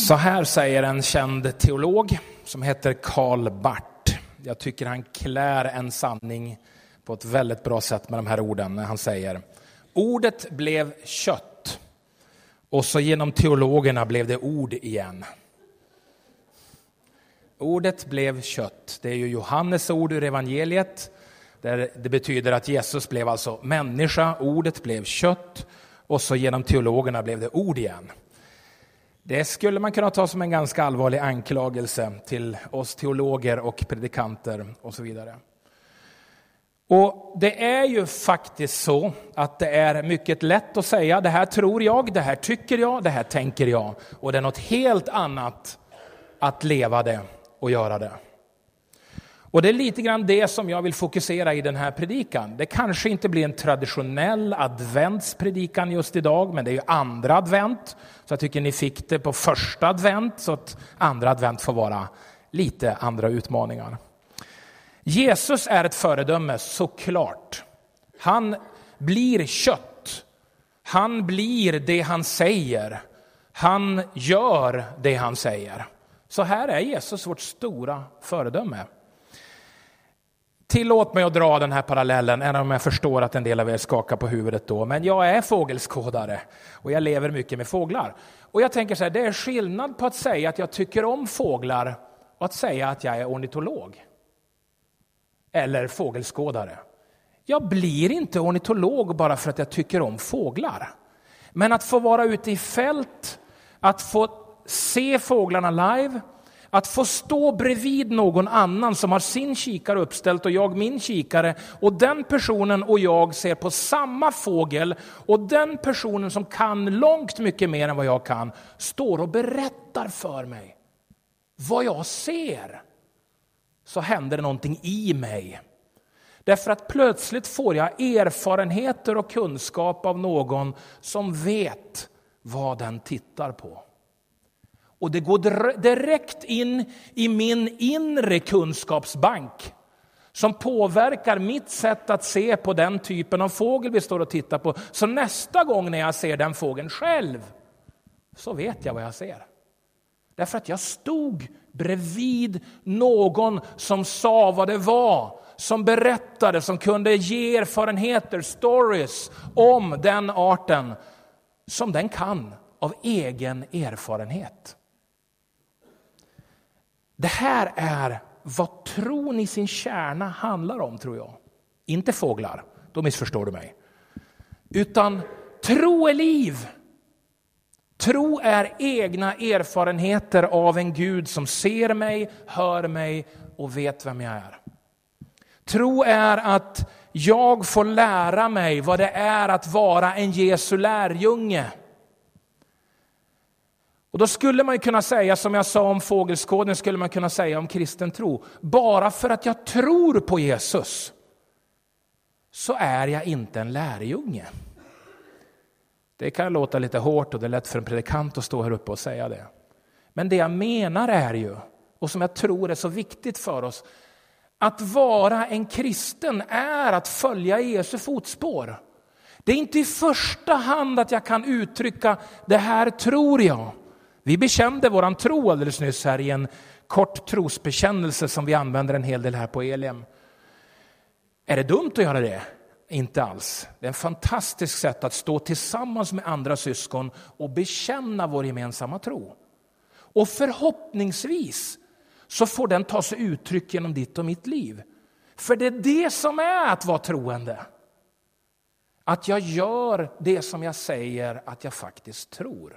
Så här säger en känd teolog som heter Karl Barth. Jag tycker han klär en sanning på ett väldigt bra sätt med de här orden när han säger: ordet blev kött och så genom teologerna blev det ord igen. Ordet blev kött. Det är ju Johannes ord ur evangeliet. Där det betyder att Jesus blev alltså människa. Ordet blev kött och så genom teologerna blev det ord igen. Det skulle man kunna ta som en ganska allvarlig anklagelse till oss teologer och predikanter och så vidare. Och det är ju faktiskt så att det är mycket lätt att säga: det här tror jag, det här tycker jag, det här tänker jag. Och det är något helt annat att leva det och göra det. Och det är lite grann det som jag vill fokusera i den här predikan. Det kanske inte blir en traditionell adventspredikan just idag, men det är ju andra advent. Så jag tycker ni fick det på första advent, så att andra advent får vara lite andra utmaningar. Jesus är ett föredöme, såklart. Han blir kött. Han blir det han säger. Han gör det han säger. Så här är Jesus vårt stora föredöme. Tillåt mig att dra den här parallellen, även om jag förstår att en del av er skakar på huvudet då. Men jag är fågelskådare och jag lever mycket med fåglar. Och jag tänker så här, det är skillnad på att säga att jag tycker om fåglar och att säga att jag är ornitolog. Eller fågelskådare. Jag blir inte ornitolog bara för att jag tycker om fåglar. Men att få vara ute i fält, att få se fåglarna live, att få stå bredvid någon annan som har sin kikare uppställt och jag min kikare, och den personen och jag ser på samma fågel, och den personen som kan långt mycket mer än vad jag kan står och berättar för mig vad jag ser. Så händer det någonting i mig. Därför att plötsligt får jag erfarenheter och kunskap av någon som vet vad den tittar på. Och det går direkt in i min inre kunskapsbank som påverkar mitt sätt att se på den typen av fågel vi står och tittar på. Så nästa gång när jag ser den fågeln själv så vet jag vad jag ser. Därför att jag stod bredvid någon som sa vad det var, som berättade, som kunde ge erfarenheter, stories om den arten som den kan av egen erfarenhet. Det här är vad tron i sin kärna handlar om, tror jag. Inte fåglar, då missförstår du mig. Utan tro är liv. Tro är egna erfarenheter av en Gud som ser mig, hör mig och vet vem jag är. Tro är att jag får lära mig vad det är att vara en Jesu lärjunge. Och då skulle man kunna säga, som jag sa om fågelskådning, skulle man kunna säga om kristen tro: bara för att jag tror på Jesus så är jag inte en lärjunge. Det kan låta lite hårt och det är lätt för en predikant att stå här uppe och säga det. Men det jag menar är ju, och som jag tror är så viktigt för oss, att vara en kristen är att följa Jesu fotspår. Det är inte i första hand att jag kan uttrycka: det här tror jag. Vi bekände våran tro alldeles nyss här i en kort trosbekännelse som vi använder en hel del här på Elim. Är det dumt att göra det? Inte alls. Det är en fantastisk sätt att stå tillsammans med andra syskon och bekänna vår gemensamma tro. Och förhoppningsvis så får den ta sig uttryck genom ditt och mitt liv. För det är det som är att vara troende. Att jag gör det som jag säger att jag faktiskt tror.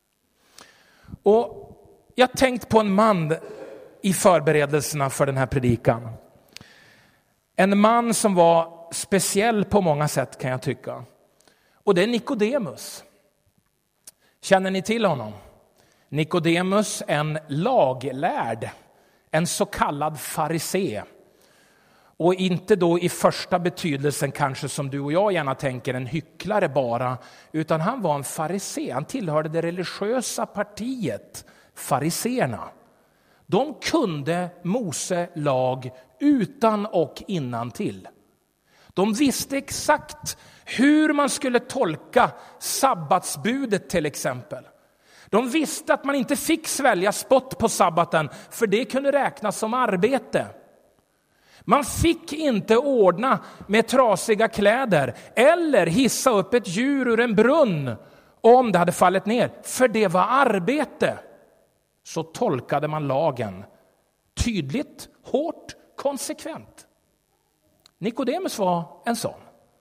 Och jag har tänkt på en man i förberedelserna för den här predikan. En man som var speciell på många sätt, kan jag tycka. Och det är Nikodemus. Känner ni till honom? Nikodemus, en laglärd, en så kallad farisé. Och inte då i första betydelsen kanske som du och jag gärna tänker en hycklare bara, utan han var en farisé. Han tillhörde det religiösa partiet, fariséerna. De kunde Mose lag utan och innantill. De visste exakt hur man skulle tolka sabbatsbudet till exempel. De visste att man inte fick svälja spott på sabbaten, för det kunde räknas som arbete. Man fick inte ordna med trasiga kläder eller hissa upp ett djur ur en brunn om det hade fallit ner, för det var arbete. Så tolkade man lagen tydligt, hårt, konsekvent. Nikodemus var en sån.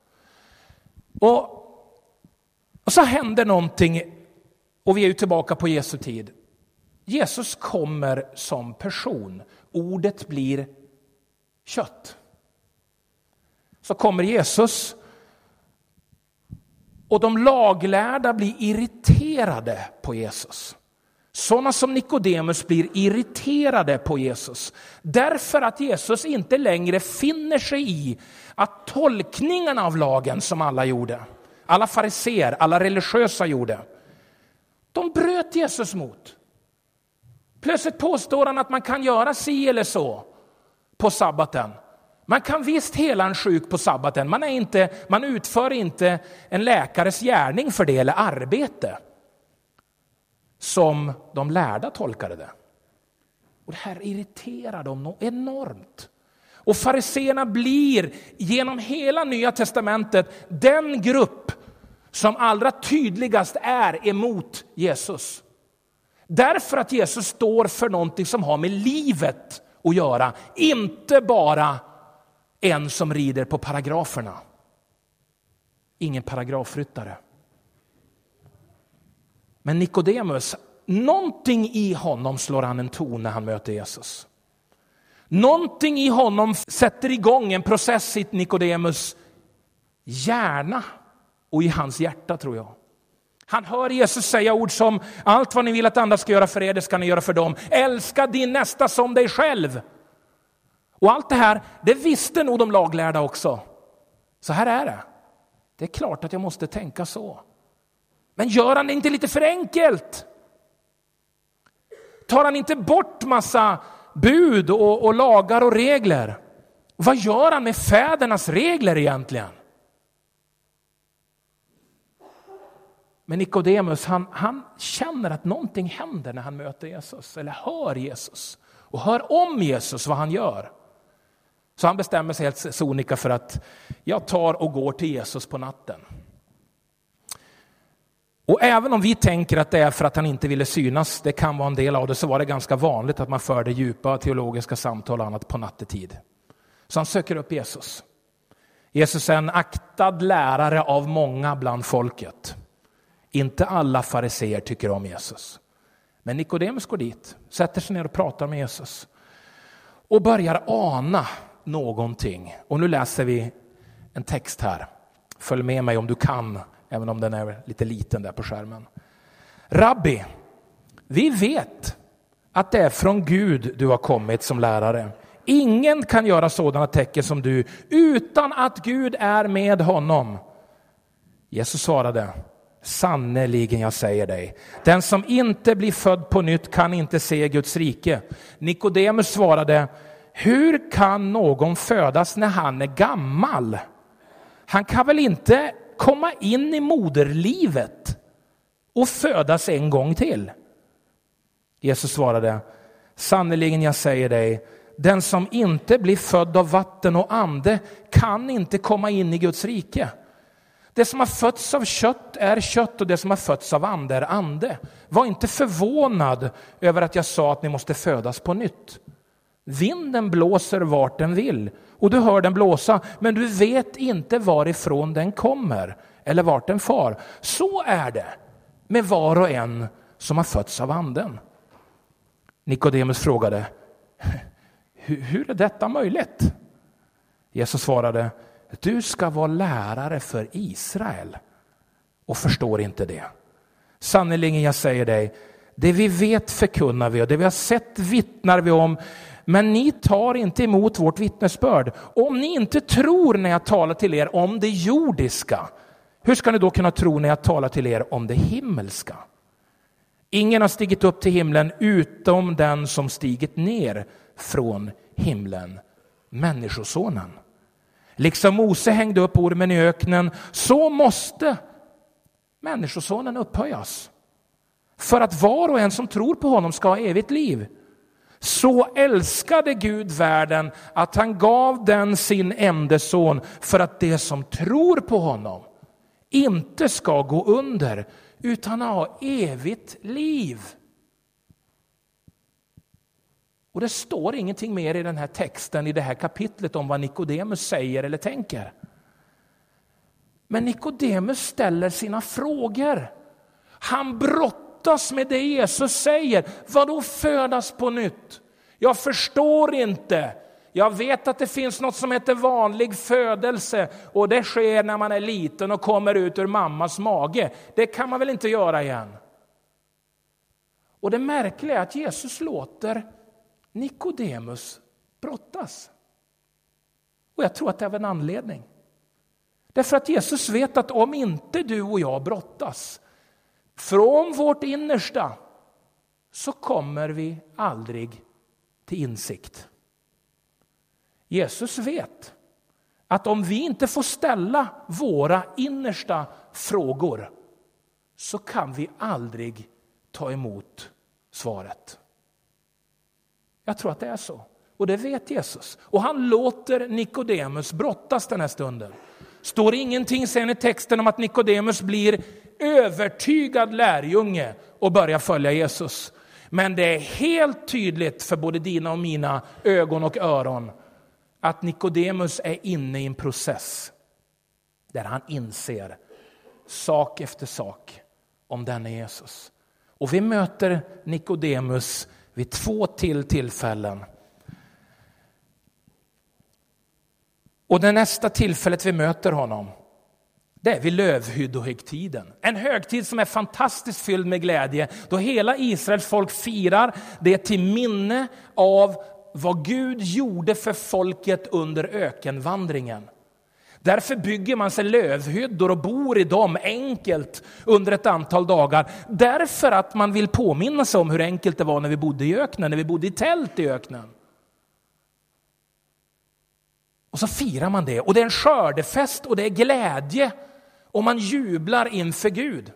Och så händer någonting, och vi är ju tillbaka på Jesu tid. Jesus kommer som person. Ordet blir kött. Så kommer Jesus, och de laglärda blir irriterade på Jesus. Sådana som Nikodemus blir irriterade på Jesus. Därför att Jesus inte längre finner sig i att tolkningarna av lagen som alla gjorde, alla fariseer, alla religiösa gjorde, de bröt Jesus mot. Plötsligt påstår han att man kan göra si eller så på sabbaten. Man kan visst hela en sjuk på sabbaten. Man utför inte en läkares gärning för det eller arbete, som de lärda tolkade det. Och det här irriterar dem enormt. Och fariseerna blir genom hela Nya testamentet den grupp som allra tydligast är emot Jesus. Därför att Jesus står för någonting som har med livet att göra. Inte bara en som rider på paragraferna. Ingen paragrafryttare. Men Nikodemus, någonting i honom slår han en ton när han möter Jesus. Någonting i honom sätter igång en process i Nikodemus hjärna och i hans hjärta, tror jag. Han hör Jesus säga ord som: allt vad ni vill att andra ska göra för er, det ska ni göra för dem. Älska din nästa som dig själv. Och allt det här, det visste nog de laglärda också. Så här är det. Det är klart att jag måste tänka så. Men gör han det inte lite för enkelt? Tar han inte bort massa bud och lagar och regler? Vad gör han med fädernas regler egentligen? Men Nikodemus, han känner att någonting händer när han möter Jesus. Eller hör Jesus. Och hör om Jesus, vad han gör. Så han bestämmer sig helt sonika för att jag tar och går till Jesus på natten. Och även om vi tänker att det är för att han inte ville synas, det kan vara en del av det, så var det ganska vanligt att man förde djupa teologiska samtal och annat på nattetid. Så han söker upp Jesus. Jesus är en aktad lärare av många bland folket. Inte alla fariseer tycker om Jesus. Men Nikodemus går dit, sätter sig ner och pratar med Jesus. Och börjar ana någonting. Och nu läser vi en text här. Följ med mig om du kan, även om den är lite liten där på skärmen. Rabbi, vi vet att det är från Gud du har kommit som lärare. Ingen kan göra sådana tecken som du utan att Gud är med honom. Jesus svarade: sannerligen jag säger dig, den som inte blir född på nytt kan inte se Guds rike. Nikodemus svarade: hur kan någon födas när han är gammal? Han kan väl inte komma in i moderlivet och födas en gång till? Jesus svarade: sannerligen jag säger dig, den som inte blir född av vatten och ande kan inte komma in i Guds rike. Det som har fötts av kött är kött och det som har fötts av ande är ande. Var inte förvånad över att jag sa att ni måste födas på nytt. Vinden blåser vart den vill och du hör den blåsa, men du vet inte varifrån den kommer eller vart den far. Så är det med var och en som har fötts av anden. Nikodemus frågade: hur är detta möjligt? Jesus svarade: du ska vara lärare för Israel och förstår inte det. Sannerligen jag säger dig, det vi vet förkunnar vi och det vi har sett vittnar vi om, men ni tar inte emot vårt vittnesbörd. Om ni inte tror när jag talar till er om det jordiska, hur ska ni då kunna tro när jag talar till er om det himmelska? Ingen har stigit upp till himlen utom den som stigit ner från himlen, människosonen. Liksom Mose hängde upp ormen i öknen, så måste människosonen upphöjas. för att var och en som tror på honom ska ha evigt liv. Så älskade Gud världen att han gav den sin enda son för att det som tror på honom inte ska gå under utan ha evigt liv. Och det står ingenting mer i den här texten, i det här kapitlet, om vad Nikodemus säger eller tänker. Men Nikodemus ställer sina frågor. Han brottas med det Jesus säger. Vad då födas på nytt? Jag förstår inte. Jag vet att det finns något som heter vanlig födelse. Och det sker när man är liten och kommer ut ur mammas mage. Det kan man väl inte göra igen? Och det märkliga är att Jesus låter Nikodemus brottas. Och jag tror att det är en anledning. Därför att Jesus vet att om inte du och jag brottas från vårt innersta så kommer vi aldrig till insikt. Jesus vet att om vi inte får ställa våra innersta frågor så kan vi aldrig ta emot svaret. Jag tror att det är så. Och det vet Jesus. Och han låter Nikodemus brottas den här stunden. Står ingenting sen i texten om att Nikodemus blir övertygad lärjunge och börjar följa Jesus. Men det är helt tydligt för både dina och mina ögon och öron att Nikodemus är inne i en process där han inser sak efter sak om denne Jesus. Och vi möter Nikodemus vid 2 tillfällen. Och det nästa tillfället vi möter honom, det är vid lövhyddohögtiden. En högtid som är fantastiskt fylld med glädje, då hela Israels folk firar det till minne av vad Gud gjorde för folket under ökenvandringen. Därför bygger man sig lövhyddor och bor i dem enkelt under ett antal dagar. Därför att man vill påminna sig om hur enkelt det var när vi bodde i öknen, när vi bodde i tält i öknen. Och så firar man det. Och det är en skördefest och det är glädje. Och man jublar inför Gud.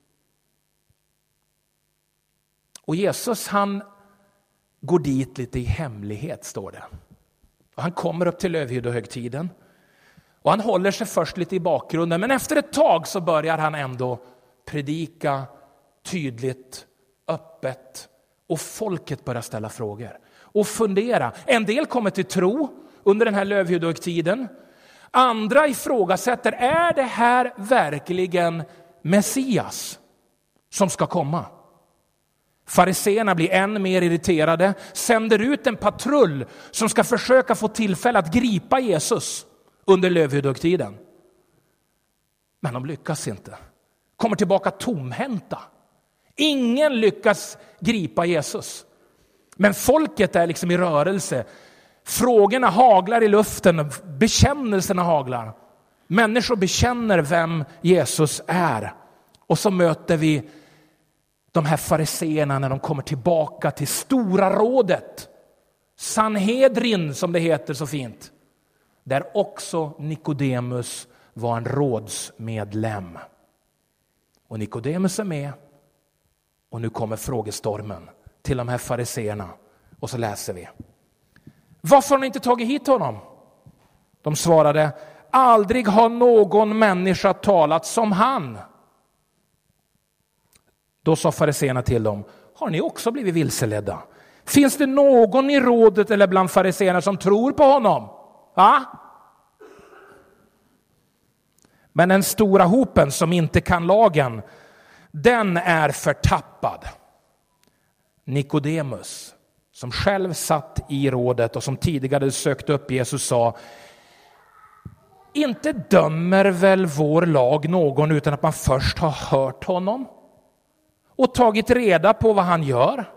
Och Jesus, han går dit lite i hemlighet, står det. Och han kommer upp till lövhyddohögtiden. Och han håller sig först lite i bakgrunden. Men efter ett tag så börjar han ändå predika tydligt, öppet. Och folket börjar ställa frågor. Och fundera. En del kommer till tro under den här lövhyddohögtiden. Andra ifrågasätter, är det här verkligen Messias som ska komma? Fariseerna blir än mer irriterade, sänder ut en patrull som ska försöka få tillfälle att gripa Jesus under lövhyddohögtiden. Men de lyckas inte. Kommer tillbaka tomhänta. Ingen lyckas gripa Jesus. Men folket är liksom i rörelse. Frågorna haglar i luften, bekännelserna haglar. Människor bekänner vem Jesus är. Och så möter vi de här fariseerna när de kommer tillbaka till stora rådet. Sanhedrin som det heter så fint. Där också Nikodemus var en rådsmedlem. Och Nikodemus är med. Och nu kommer frågestormen till de här fariseerna. Och så läser vi. Varför har ni inte tagit hit honom? De svarade, aldrig har någon människa talat som han. Då sa fariseerna till dem, har ni också blivit vilseledda? Finns det någon i rådet eller bland fariseerna som tror på honom? Va? Men den stora hopen som inte kan lagen, den är förtappad. Nikodemus, som själv satt i rådet och som tidigare sökt upp Jesus, sa, inte dömer väl vår lag någon utan att man först har hört honom och tagit reda på vad han gör?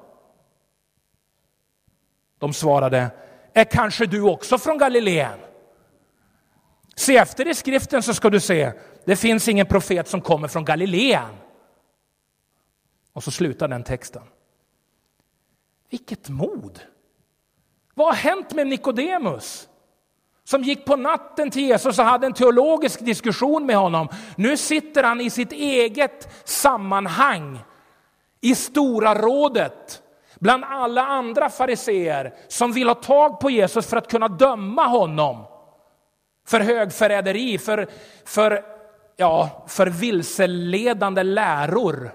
De svarade, är kanske du också från Galileen? Se efter i skriften så ska du se, det finns ingen profet som kommer från Galileen. Och så slutar den texten. Vilket mod! Vad har hänt med Nikodemus? Som gick på natten till Jesus och hade en teologisk diskussion med honom. Nu sitter han i sitt eget sammanhang. I stora rådet, bland alla andra fariseer som vill ha tag på Jesus för att kunna döma honom för högförräderi, för vilseledande läror.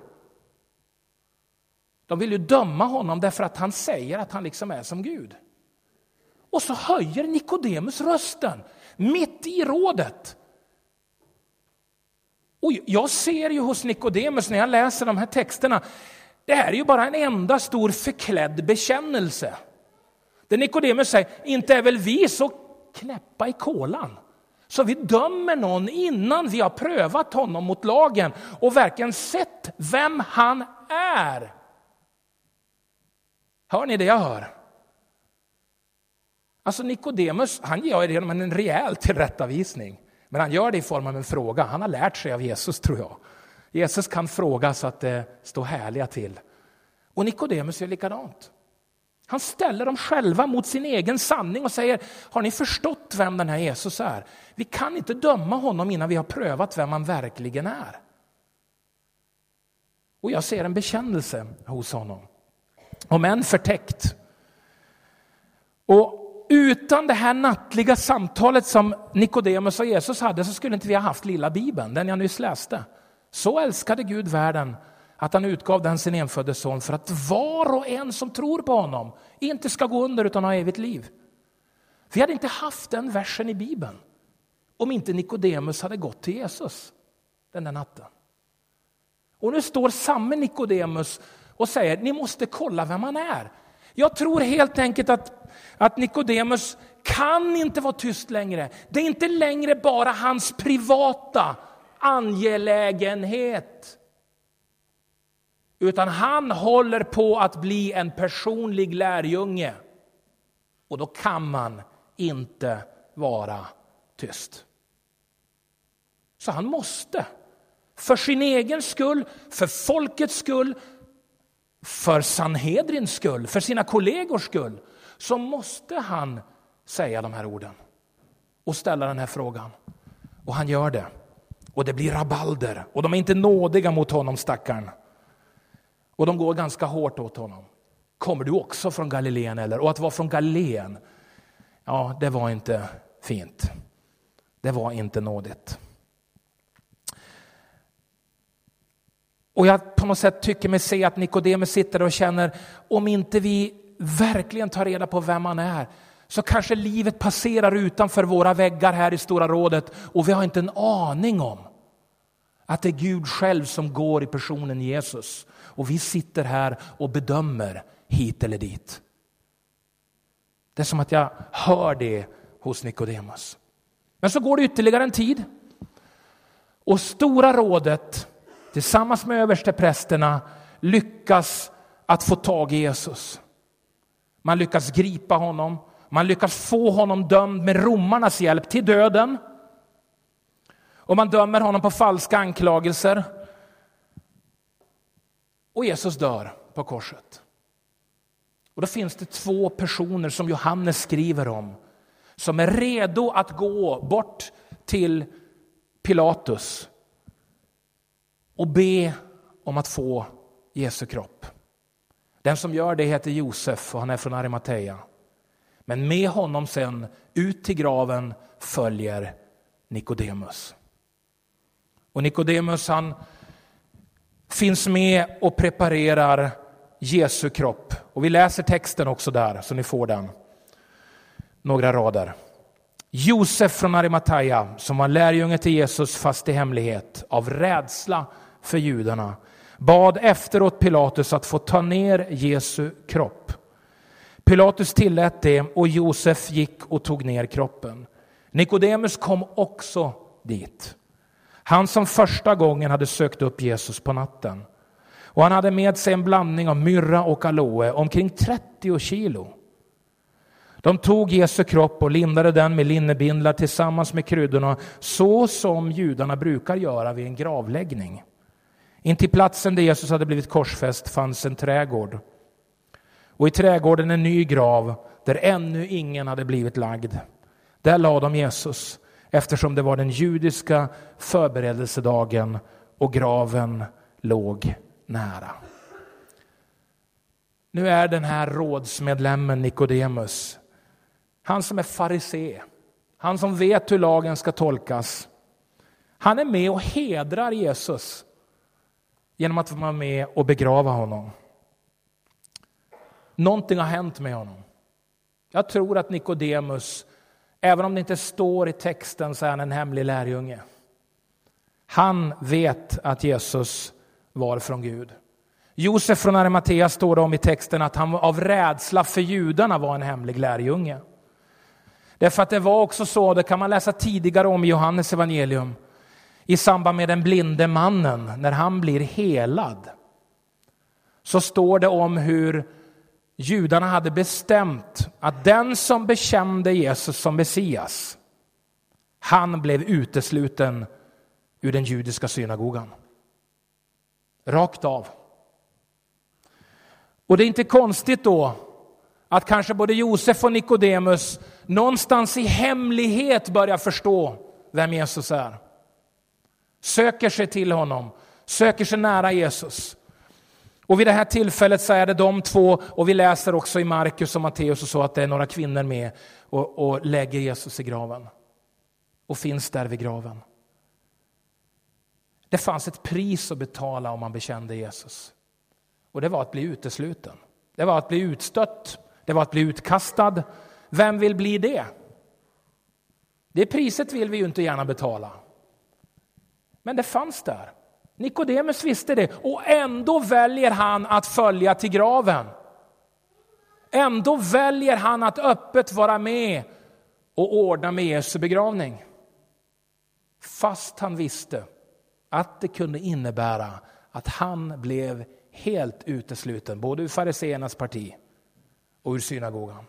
De vill ju döma honom därför att han säger att han liksom är som Gud. Och så höjer Nikodemus rösten mitt i rådet. Och jag ser ju hos Nikodemus när jag läser de här texterna, det här är ju bara en enda stor förklädd bekännelse. Där Nikodemus säger, inte är väl vi så knäppa i kolan så vi dömer någon innan vi har prövat honom mot lagen och verkligen sett vem han är. Hör ni det jag hör? Alltså Nikodemus, han gör det genom en rejäl tillrättavisning. Men han gör det i form av en fråga. Han har lärt sig av Jesus, tror jag. Jesus kan fråga så att det står härliga till. Och Nikodemus är likadant. Han ställer dem själva mot sin egen sanning och säger, har ni förstått vem den här Jesus är? Vi kan inte döma honom innan vi har prövat vem han verkligen är. Och jag ser en bekännelse hos honom. Om än förtäckt. Och utan det här nattliga samtalet som Nikodemus och Jesus hade så skulle inte vi ha haft lilla Bibeln, den jag nyss läste. Så älskade Gud världen att han utgav den sin enfödde son för att var och en som tror på honom inte ska gå under utan ha evigt liv. Vi hade inte haft den versen i Bibeln om inte Nikodemus hade gått till Jesus den där natten. Och nu står samme Nikodemus och säger, ni måste kolla vem han är. Jag tror helt enkelt att Nikodemus kan inte vara tyst längre. Det är inte längre bara hans privata angelägenhet. Utan han håller på att bli en personlig lärjunge. Och då kan man inte vara tyst. Så han måste, för sin egen skull, för folkets skull, för Sanhedrins skull, för sina kollegors skull, så måste han säga de här orden och ställa den här frågan. Och han gör det. Och det blir rabalder. Och de är inte nådiga mot honom, stackaren. Och de går ganska hårt åt honom. Kommer du också från Galileen eller? Och att vara från Galileen, ja, det var inte fint. Det var inte nådigt. Och jag på något sätt tycker mig se att Nikodemus sitter och känner, om inte vi verkligen tar reda på vem han är, så kanske livet passerar utanför våra väggar här i Stora rådet och vi har inte en aning om att det är Gud själv som går i personen Jesus. Och vi sitter här och bedömer hit eller dit. Det är som att jag hör det hos Nikodemus. Men så går det ytterligare en tid. Och Stora rådet tillsammans med översteprästerna lyckas att få tag i Jesus. Man lyckas gripa honom. Man lyckas få honom dömd med romarnas hjälp till döden. Och man dömer honom på falska anklagelser. Och Jesus dör på korset. Och då finns det 2 personer som Johannes skriver om, som är redo att gå bort till Pilatus och be om att få Jesu kropp. Den som gör det heter Josef och han är från Arimatea. Men med honom sen ut till graven följer Nikodemus. Och Nikodemus, han finns med och preparerar Jesu kropp. Och vi läser texten också där så ni får den. Några rader. Josef från Arimatea, som var lärjunge till Jesus fast i hemlighet av rädsla för judarna, bad efteråt Pilatus att få ta ner Jesu kropp. Pilatus tillät det och Josef gick och tog ner kroppen. Nikodemus kom också dit. Han som första gången hade sökt upp Jesus på natten. Och han hade med sig en blandning av myrra och aloe, omkring 30 kilo. De tog Jesu kropp och lindade den med linnebindlar tillsammans med kryddorna, så som judarna brukar göra vid en gravläggning. Intill platsen där Jesus hade blivit korsfäst fanns en trädgård. Och i trädgården en ny grav där ännu ingen hade blivit lagd. Där lade de Jesus, eftersom det var den judiska förberedelsedagen och graven låg nära. Nu är den här rådsmedlemmen Nikodemus, han som är farisé, han som vet hur lagen ska tolkas, han är med och hedrar Jesus genom att vara med och begrava honom. Någonting har hänt med honom. Jag tror att Nikodemus, även om det inte står i texten, så är han en hemlig lärjunge. Han vet att Jesus var från Gud. Josef från Arimatea står det om i texten att han av rädsla för judarna var en hemlig lärjunge. Därför att det var också så, det kan man läsa tidigare om i Johannes evangelium, i samband med den blinde mannen, när han blir helad, så står det om hur judarna hade bestämt att den som bekände Jesus som Messias, han blev utesluten ur den judiska synagogan. Rakt av. Och det är inte konstigt då att kanske både Josef och Nikodemus någonstans i hemlighet börjar förstå vem Jesus är. Söker sig till honom, söker sig nära Jesus. Och vid det här tillfället så är det de två, och vi läser också i Markus och Matteus och så, att det är några kvinnor med och lägger Jesus i graven. Och finns där vid graven. Det fanns ett pris att betala om man bekände Jesus. Och det var att bli utesluten. Det var att bli utstött. Det var att bli utkastad. Vem vill bli det? Det priset vill vi ju inte gärna betala. Men det fanns där. Nikodemus visste det. Och ändå väljer han att följa till graven. Ändå väljer han att öppet vara med och ordna med Jesu begravning. Fast han visste att det kunde innebära att han blev helt utesluten, både ur fariseernas parti och ur synagogan.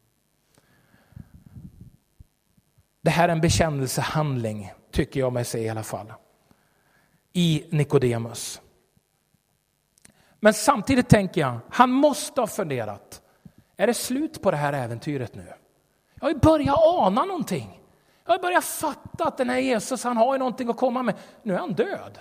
Det här är en bekännelsehandling, tycker jag mig se i alla fall, i Nikodemus. Men samtidigt tänker jag, han måste ha funderat, är det slut på det här äventyret nu? Jag har ju börjat ana någonting. Jag har börjat fatta att den här Jesus, han har ju någonting att komma med. Nu är han död.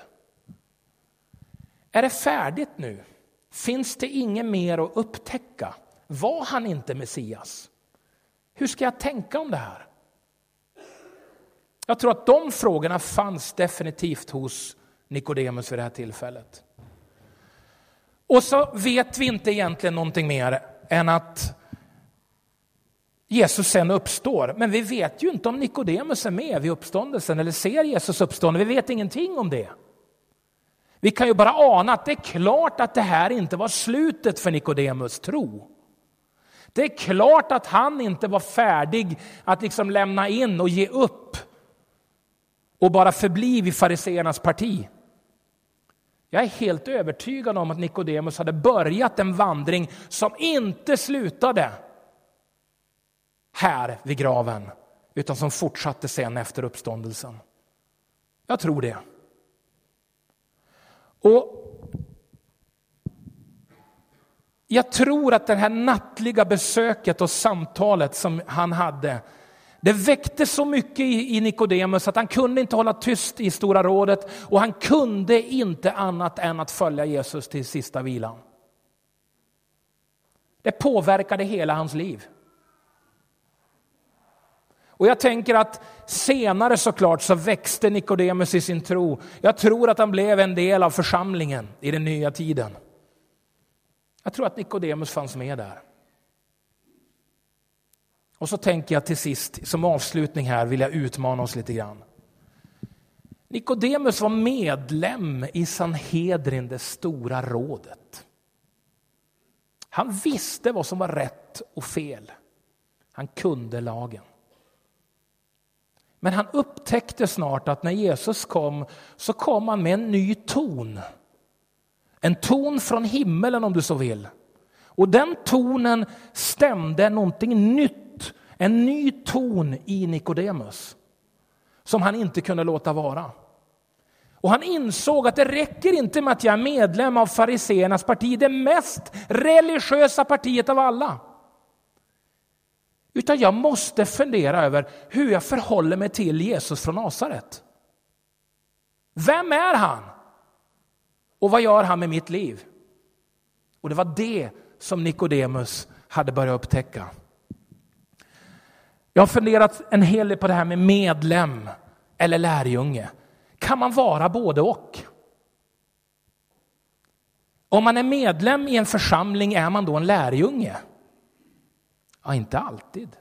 Är det färdigt nu? Finns det inget mer att upptäcka? Var han inte Messias? Hur ska jag tänka om det här? Jag tror att de frågorna fanns definitivt hos Nikodemus vid det här tillfället. Och så vet vi inte egentligen någonting mer än att Jesus sen uppstår. Men vi vet ju inte om Nikodemus är med vid uppståndelsen eller ser Jesus uppstående. Vi vet ingenting om det. Vi kan ju bara ana att det är klart att det här inte var slutet för Nikodemus tro. Det är klart att han inte var färdig att liksom lämna in och ge upp och bara förbli vid fariseernas parti. Jag är helt övertygad om att Nikodemus hade börjat en vandring som inte slutade här vid graven, utan som fortsatte sen efter uppståndelsen. Jag tror det. Och jag tror att det här nattliga besöket och samtalet som han hade, det väckte så mycket i Nikodemus att han kunde inte hålla tyst i Stora rådet, och han kunde inte annat än att följa Jesus till sista vilan. Det påverkade hela hans liv. Och jag tänker att senare såklart så växte Nikodemus i sin tro. Jag tror att han blev en del av församlingen i den nya tiden. Jag tror att Nikodemus fanns med där. Och så tänker jag till sist, som avslutning här vill jag utmana oss lite grann. Nikodemus var medlem i Sanhedrin, det stora rådet. Han visste vad som var rätt och fel. Han kunde lagen. Men han upptäckte snart att när Jesus kom, så kom han med en ny ton. En ton från himmelen, om du så vill. Och den tonen stämde någonting nytt. En ny ton i Nikodemus. Som han inte kunde låta vara. Och han insåg att det räcker inte med att jag är medlem av fariseernas parti. Det mest religiösa partiet av alla. Utan jag måste fundera över hur jag förhåller mig till Jesus från Nasaret. Vem är han? Och vad gör han med mitt liv? Och det var det som Nikodemus hade börjat upptäcka. Jag har funderat en hel del på det här med medlem eller lärjunge. Kan man vara både och? Om man är medlem i en församling, är man då en lärjunge? Ja, inte alltid.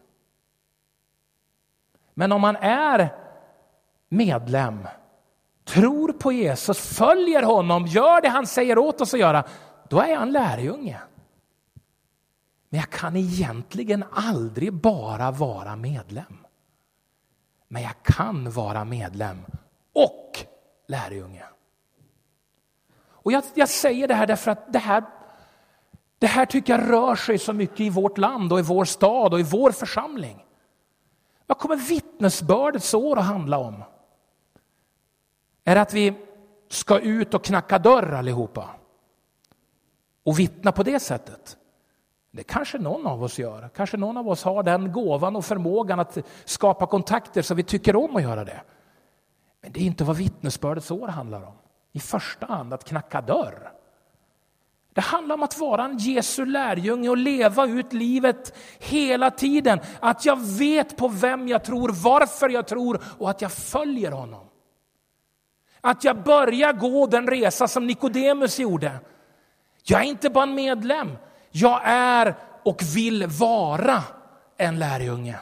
Men om man är medlem, tror på Jesus, följer honom, gör det han säger åt oss att göra, då är jag en lärjunge. Men jag kan egentligen aldrig bara vara medlem. Men jag kan vara medlem och lärjunge. Och jag säger det här därför att det här tycker jag rör sig så mycket i vårt land och i vår stad och i vår församling. Vad kommer vittnesbördets år att handla om? Är det att vi ska ut och knacka dörr allihopa? Och vittna på det sättet? Det kanske någon av oss gör. Kanske någon av oss har den gåvan och förmågan att skapa kontakter så vi tycker om att göra det. Men det är inte vad vittnesbördets år handlar om. I första hand att knacka dörr. Det handlar om att vara en Jesu lärjunge och leva ut livet hela tiden. Att jag vet på vem jag tror, varför jag tror och att jag följer honom. Att jag börjar gå den resa som Nikodemus gjorde. Jag är inte bara en medlem. Jag är och vill vara en lärjunge.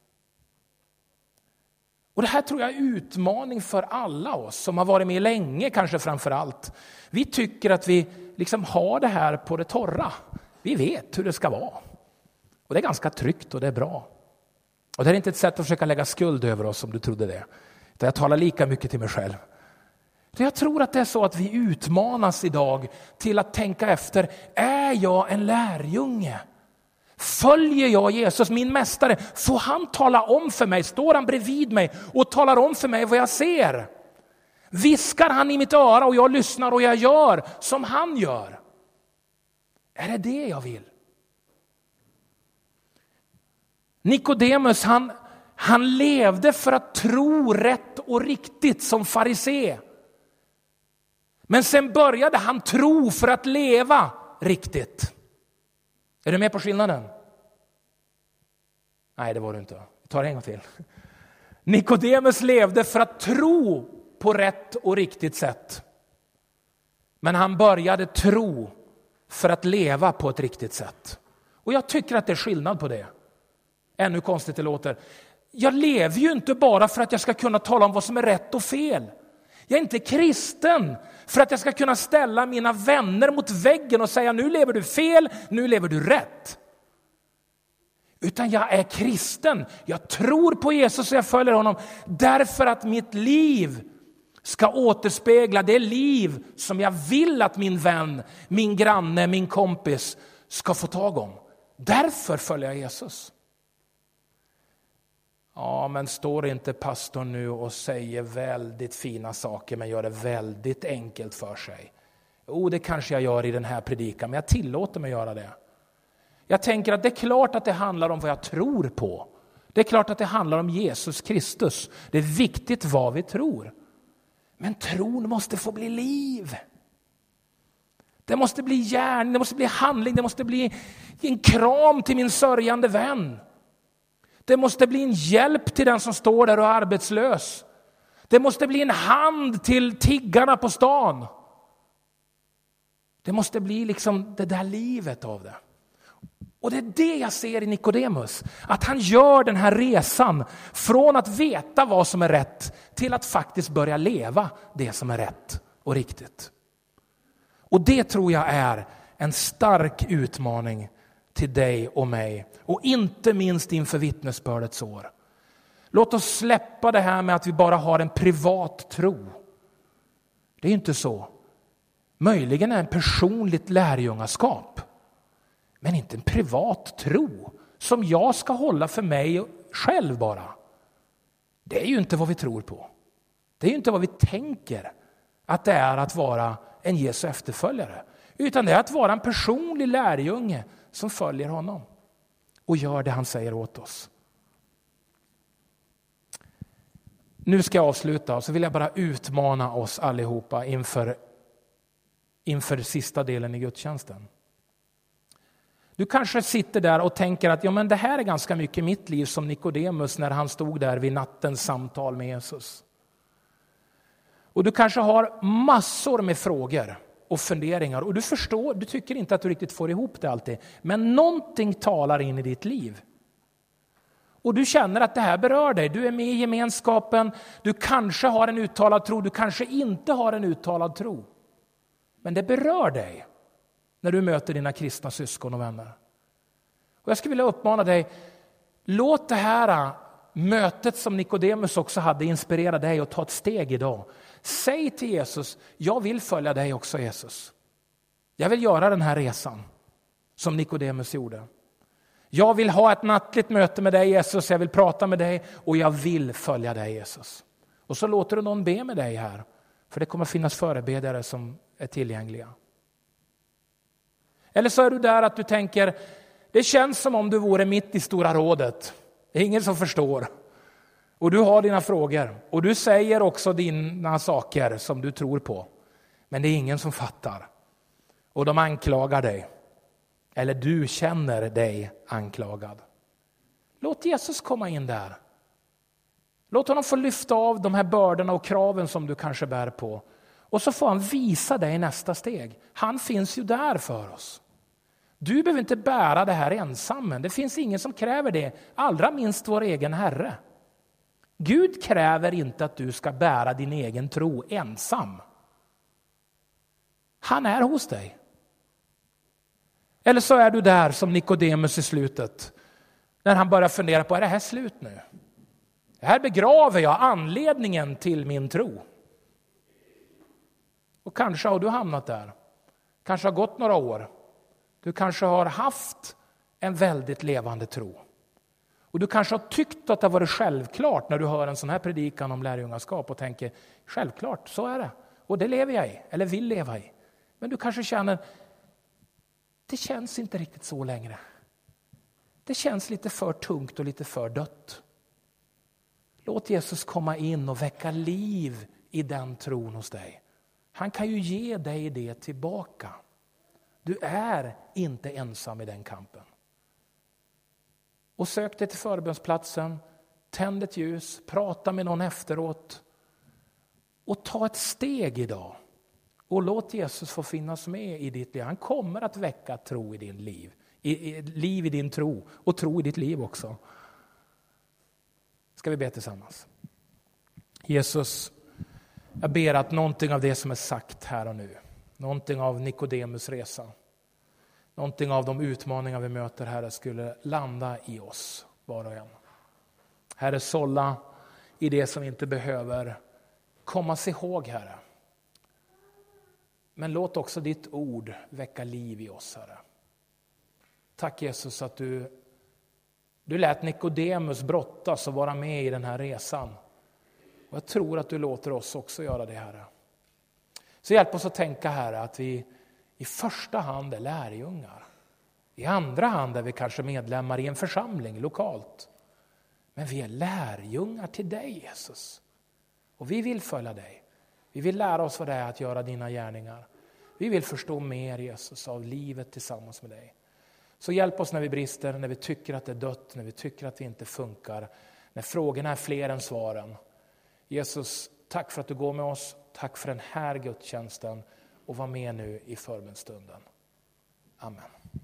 Och det här tror jag är utmaning för alla oss som har varit med länge, kanske framför allt. Vi tycker att vi liksom har det här på det torra. Vi vet hur det ska vara. Och det är ganska tryggt och det är bra. Och det är inte ett sätt att försöka lägga skuld över oss om du trodde det. Utan jag talar lika mycket till mig själv. Så jag tror att det är så att vi utmanas idag till att tänka efter. Är jag en lärjunge? Följer jag Jesus, min mästare? Får han tala om för mig? Står han bredvid mig och talar om för mig vad jag ser? Viskar han i mitt öra och jag lyssnar och jag gör som han gör? Är det jag vill? Nikodemus, han levde för att tro rätt och riktigt som farisé. Men sen började han tro för att leva riktigt. Är du med på skillnaden? Nej, det var du inte. Jag tar en gång till. Nikodemus levde för att tro på rätt och riktigt sätt. Men han började tro för att leva på ett riktigt sätt. Och jag tycker att det är skillnad på det. Ännu konstigt det låter. Jag lever ju inte bara för att jag ska kunna tala om vad som är rätt och fel. Jag är inte kristen för att jag ska kunna ställa mina vänner mot väggen och säga nu lever du fel, nu lever du rätt. Utan jag är kristen. Jag tror på Jesus och jag följer honom därför att mitt liv ska återspegla det liv som jag vill att min vän, min granne, min kompis ska få tag om. Därför följer jag Jesus. Ja, men står inte pastorn nu och säger väldigt fina saker men gör det väldigt enkelt för sig? Jo, det kanske jag gör i den här predikan, men jag tillåter mig göra det. Jag tänker att det är klart att det handlar om vad jag tror på. Det är klart att det handlar om Jesus Kristus. Det är viktigt vad vi tror. Men tron måste få bli liv. Det måste bli gärning, det måste bli handling, det måste bli en kram till min sörjande vän. Det måste bli en hjälp till den som står där och är arbetslös. Det måste bli en hand till tiggarna på stan. Det måste bli liksom det där livet av det. Och det är det jag ser i Nikodemus. Att han gör den här resan från att veta vad som är rätt till att faktiskt börja leva det som är rätt och riktigt. Och det tror jag är en stark utmaning till dig och mig. Och inte minst inför vittnesbördets år. Låt oss släppa det här med att vi bara har en privat tro. Det är inte så. Möjligen är en personligt lärjungaskap. Men inte en privat tro som jag ska hålla för mig själv bara. Det är ju inte vad vi tror på. Det är ju inte vad vi tänker att det är att vara en Jesu efterföljare. Utan det är att vara en personlig lärjunge som följer honom och gör det han säger åt oss. Nu ska jag avsluta och så vill jag bara utmana oss allihopa inför sista delen i gudstjänsten. Du kanske sitter där och tänker att men det här är ganska mycket mitt liv som Nikodemus när han stod där vid nattens samtal med Jesus. Och du kanske har massor med frågor och funderingar och du tycker inte att du riktigt får ihop det alltid. Men någonting talar in i ditt liv. Och du känner att det här berör dig. Du är med i gemenskapen. Du kanske har en uttalad tro. Du kanske inte har en uttalad tro. Men det berör dig när du möter dina kristna syskon och vänner. Och jag skulle vilja uppmana dig. Låt det här mötet som Nikodemus också hade inspirera dig att ta ett steg idag. Säg till Jesus, jag vill följa dig också Jesus. Jag vill göra den här resan som Nikodemus gjorde. Jag vill ha ett nattligt möte med dig Jesus, jag vill prata med dig och jag vill följa dig Jesus. Och så låter du någon be med dig här, för det kommer finnas förebedjare som är tillgängliga. Eller så är du där att du tänker, det känns som om du vore mitt i Stora rådet. Det är ingen som förstår. Och du har dina frågor och du säger också dina saker som du tror på. Men det är ingen som fattar. Och de anklagar dig. Eller du känner dig anklagad. Låt Jesus komma in där. Låt honom få lyfta av de här bördorna och kraven som du kanske bär på. Och så får han visa dig nästa steg. Han finns ju där för oss. Du behöver inte bära det här ensam. Det finns ingen som kräver det. Allra minst vår egen Herre. Gud kräver inte att du ska bära din egen tro ensam. Han är hos dig. Eller så är du där som Nikodemus i slutet. När han börjar fundera på, är det här slut nu? Här begraver jag anledningen till min tro. Och kanske har du hamnat där. Kanske har gått några år. Du kanske har haft en väldigt levande tro. Och du kanske har tyckt att det var självklart när du hör en sån här predikan om lärjungaskap och tänker, självklart, så är det. Och det lever jag i, eller vill leva i. Men du kanske känner, det känns inte riktigt så längre. Det känns lite för tungt och lite för dött. Låt Jesus komma in och väcka liv i den tron hos dig. Han kan ju ge dig det tillbaka. Du är inte ensam i den kampen. Och sök dig till förbönsplatsen, tänd ett ljus, prata med någon efteråt. Och ta ett steg idag. Och låt Jesus få finnas med i ditt liv. Han kommer att väcka tro i din liv. Liv i din tro och tro i ditt liv också. Ska vi be tillsammans? Jesus, jag ber att någonting av det som är sagt här och nu, någonting av Nikodemus resa, någonting av de utmaningar vi möter här skulle landa i oss var och en. Herre, sålla i det som inte behöver kommas ihåg, Herre. Men låt också ditt ord väcka liv i oss, Herre. Tack Jesus att du lät Nikodemus brottas och vara med i den här resan. Och jag tror att du låter oss också göra det, Herre. Så hjälp oss att tänka, Herre, att vi i första hand är lärjungar. I andra hand är vi kanske medlemmar i en församling lokalt. Men vi är lärjungar till dig, Jesus. Och vi vill följa dig. Vi vill lära oss vad det är att göra dina gärningar. Vi vill förstå mer, Jesus, av livet tillsammans med dig. Så hjälp oss när vi brister, när vi tycker att det är dött, när vi tycker att det inte funkar. När frågorna är fler än svaren. Jesus, tack för att du går med oss. Tack för den här gudstjänsten. Och var med nu i förbönstunden. Amen.